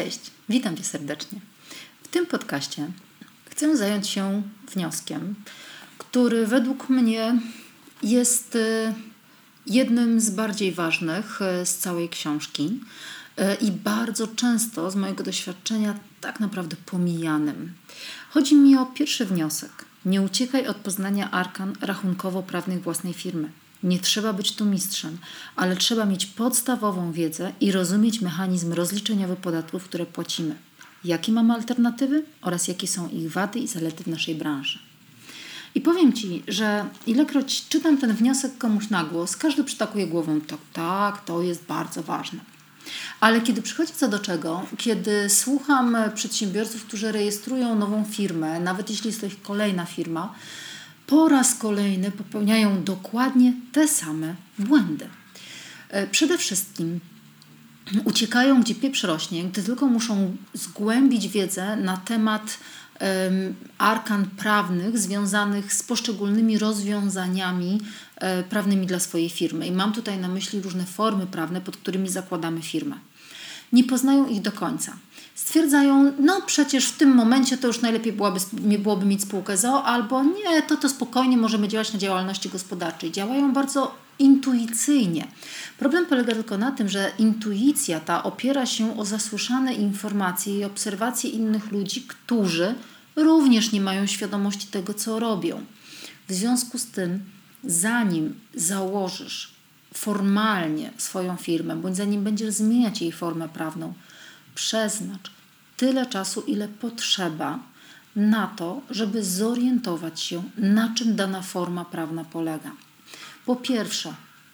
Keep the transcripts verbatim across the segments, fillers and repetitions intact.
Cześć, witam Cię serdecznie. W tym podcaście chcę zająć się wnioskiem, który według mnie jest jednym z bardziej ważnych z całej książki i bardzo często z mojego doświadczenia tak naprawdę pomijanym. Chodzi mi o pierwszy wniosek. Nie uciekaj od poznania arkan rachunkowo-prawnych własnej firmy. Nie trzeba być tu mistrzem, ale trzeba mieć podstawową wiedzę i rozumieć mechanizm rozliczeniowy podatków, które płacimy. Jakie mamy alternatywy oraz jakie są ich wady i zalety w naszej branży. I powiem Ci, że ilekroć czytam ten wniosek komuś na głos, każdy przytakuje głową, tak, tak, to jest bardzo ważne. Ale kiedy przychodzi co do czego, kiedy słucham przedsiębiorców, którzy rejestrują nową firmę, nawet jeśli jest to ich kolejna firma, po raz kolejny popełniają dokładnie te same błędy. Przede wszystkim uciekają, gdzie pieprz rośnie, gdy tylko muszą zgłębić wiedzę na temat um, arkan prawnych związanych z poszczególnymi rozwiązaniami um, prawnymi dla swojej firmy. I mam tutaj na myśli różne formy prawne, pod którymi zakładamy firmę. Nie poznają ich do końca. Stwierdzają, no przecież w tym momencie to już najlepiej byłoby, byłoby mieć spółkę z o o, albo nie, to to spokojnie możemy działać na działalności gospodarczej. Działają bardzo intuicyjnie. Problem polega tylko na tym, że intuicja ta opiera się o zasłyszane informacje i obserwacje innych ludzi, którzy również nie mają świadomości tego, co robią. W związku z tym, zanim założysz formalnie swoją firmę, bądź zanim będziesz zmieniać jej formę prawną, przeznacz tyle czasu, ile potrzeba na to, żeby zorientować się, na czym dana forma prawna polega. Po pierwsze,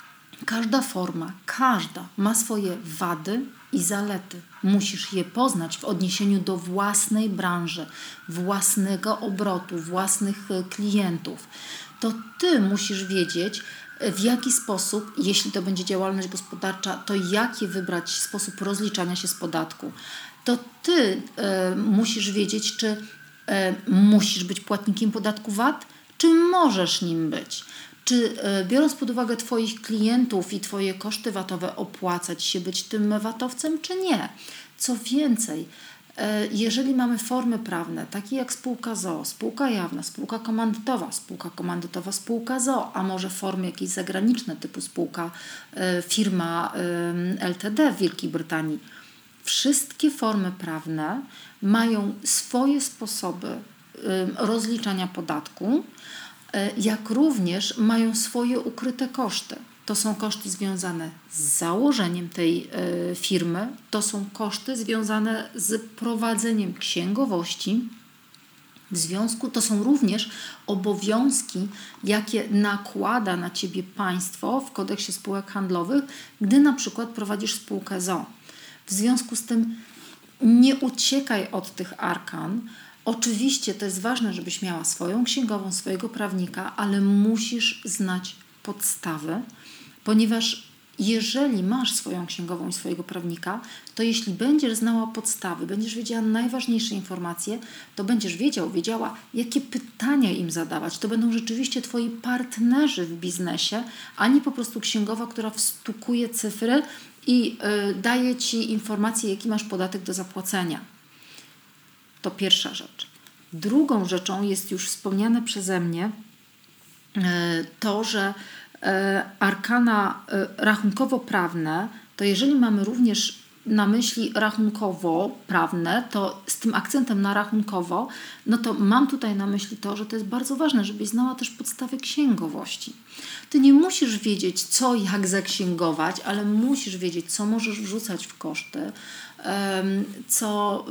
każda forma, każda ma swoje wady i zalety. Musisz je poznać w odniesieniu do własnej branży, własnego obrotu, własnych klientów. To Ty musisz wiedzieć, w jaki sposób, jeśli to będzie działalność gospodarcza, to jaki wybrać sposób rozliczania się z podatku. To Ty e, musisz wiedzieć, czy e, musisz być płatnikiem podatku V A T, czy możesz nim być. Czy e, biorąc pod uwagę Twoich klientów i Twoje koszty vatowe, opłacać się być tym vatowcem, czy nie. Co więcej, jeżeli mamy formy prawne, takie jak spółka z o o, spółka jawna, spółka komandytowa, spółka komandytowa, spółka z o o, a może formy jakieś zagraniczne typu spółka, firma L T D w Wielkiej Brytanii, wszystkie formy prawne mają swoje sposoby rozliczania podatku, jak również mają swoje ukryte koszty. To są koszty związane z założeniem tej y, firmy, to są koszty związane z prowadzeniem księgowości. W związku to są również obowiązki, jakie nakłada na Ciebie państwo w kodeksie spółek handlowych, gdy na przykład prowadzisz spółkę z o o. W związku z tym nie uciekaj od tych arkan. Oczywiście to jest ważne, żebyś miała swoją księgową, swojego prawnika, ale musisz znać podstawy, ponieważ jeżeli masz swoją księgową i swojego prawnika, to jeśli będziesz znała podstawy, będziesz wiedziała najważniejsze informacje, to będziesz wiedział, wiedziała, jakie pytania im zadawać. To będą rzeczywiście Twoi partnerzy w biznesie, a nie po prostu księgowa, która wstukuje cyfry i yy, daje Ci informacje, jaki masz podatek do zapłacenia. To pierwsza rzecz. Drugą rzeczą jest już wspomniane przeze mnie yy, to, że arkana rachunkowo-prawne, to jeżeli mamy również na myśli rachunkowo-prawne, to z tym akcentem na rachunkowo, no to mam tutaj na myśli to, że to jest bardzo ważne, żebyś znała też podstawy księgowości. Ty nie musisz wiedzieć, co jak zaksięgować, ale musisz wiedzieć, co możesz wrzucać w koszty, co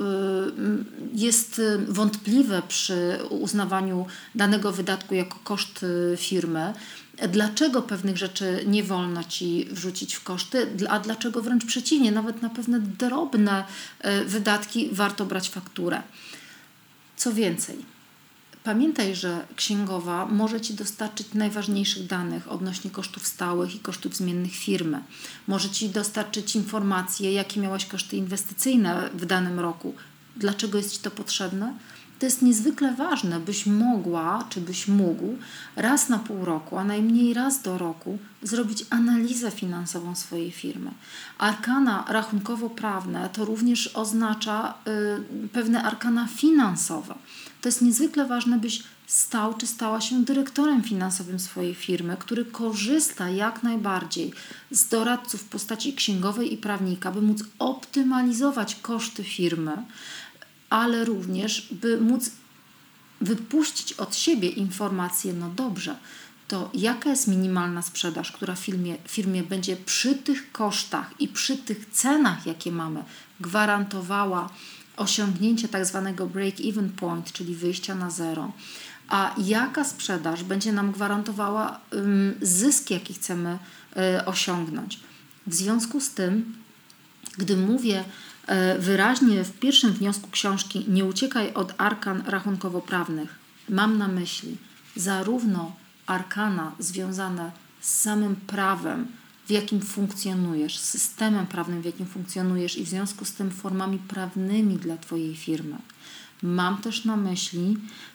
jest wątpliwe przy uznawaniu danego wydatku jako koszt firmy, dlaczego pewnych rzeczy nie wolno Ci wrzucić w koszty, a dlaczego wręcz przeciwnie, nawet na pewne drobne wydatki warto brać fakturę. Co więcej, pamiętaj, że księgowa może Ci dostarczyć najważniejszych danych odnośnie kosztów stałych i kosztów zmiennych firmy. Może Ci dostarczyć informacje, jakie miałaś koszty inwestycyjne w danym roku. Dlaczego jest Ci to potrzebne? to jest niezwykle ważne, byś mogła, czy byś mógł raz na pół roku, a najmniej raz do roku zrobić analizę finansową swojej firmy. Arkana rachunkowo-prawne to również oznacza y, pewne arkana finansowe. To jest niezwykle ważne, byś stał czy stała się dyrektorem finansowym swojej firmy, który korzysta jak najbardziej z doradców w postaci księgowej i prawnika, by móc optymalizować koszty firmy, ale również by móc wypuścić od siebie informację, no dobrze, to jaka jest minimalna sprzedaż, która w firmie, firmie będzie przy tych kosztach i przy tych cenach, jakie mamy, gwarantowała osiągnięcie tak zwanego break-even point, czyli wyjścia na zero, a jaka sprzedaż będzie nam gwarantowała um, zysk, jaki chcemy y, osiągnąć. W związku z tym, gdy mówię y, wyraźnie w pierwszym wniosku książki nie uciekaj od arkan rachunkowo-prawnych, mam na myśli zarówno arkana związane z samym prawem, w jakim funkcjonujesz, systemem prawnym, w jakim funkcjonujesz i w związku z tym formami prawnymi dla Twojej firmy. Mam też na myśli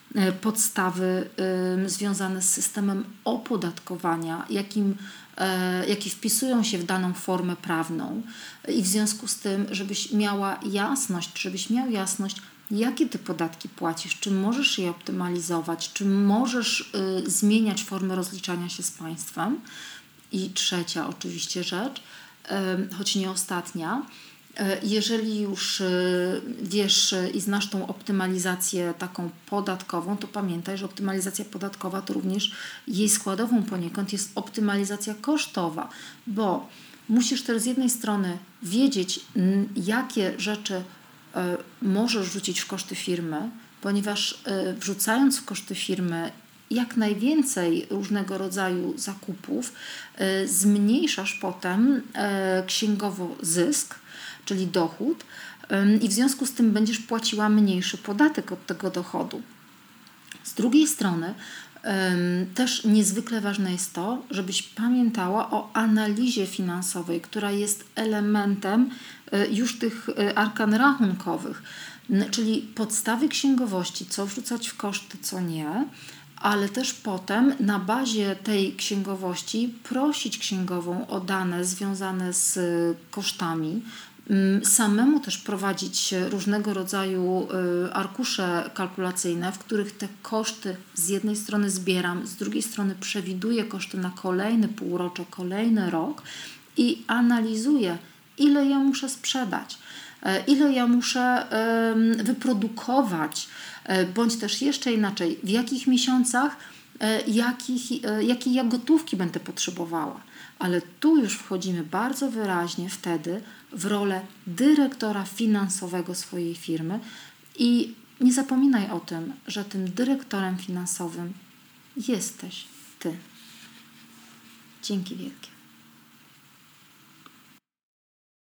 podstawy y, związane z systemem opodatkowania, jakim, y, jakie wpisują się w daną formę prawną i w związku z tym, żebyś miała jasność, żebyś miał jasność, jakie Ty podatki płacisz, czy możesz je optymalizować, czy możesz y, zmieniać formę rozliczania się z państwem. I trzecia oczywiście rzecz, y, choć nie ostatnia, jeżeli już wiesz i znasz tą optymalizację taką podatkową, to pamiętaj, że optymalizacja podatkowa to również jej składową poniekąd jest optymalizacja kosztowa, bo musisz też z jednej strony wiedzieć, jakie rzeczy możesz wrzucić w koszty firmy, ponieważ wrzucając w koszty firmy jak najwięcej różnego rodzaju zakupów, zmniejszasz potem księgowo zysk, czyli dochód, i w związku z tym będziesz płaciła mniejszy podatek od tego dochodu. Z drugiej strony też niezwykle ważne jest to, żebyś pamiętała o analizie finansowej, która jest elementem już tych arkan rachunkowych, czyli podstawy księgowości, co wrzucać w koszty, co nie, ale też potem na bazie tej księgowości prosić księgową o dane związane z kosztami, samemu też prowadzić różnego rodzaju arkusze kalkulacyjne, w których te koszty z jednej strony zbieram, z drugiej strony przewiduję koszty na kolejny półrocze, kolejny rok i analizuję, ile ja muszę sprzedać, ile ja muszę wyprodukować, bądź też jeszcze inaczej, w jakich miesiącach, jakich, jakiej ja gotówki będę potrzebowała. Ale tu już wchodzimy bardzo wyraźnie wtedy w rolę dyrektora finansowego swojej firmy i nie zapominaj o tym, że tym dyrektorem finansowym jesteś Ty. Dzięki wielkie.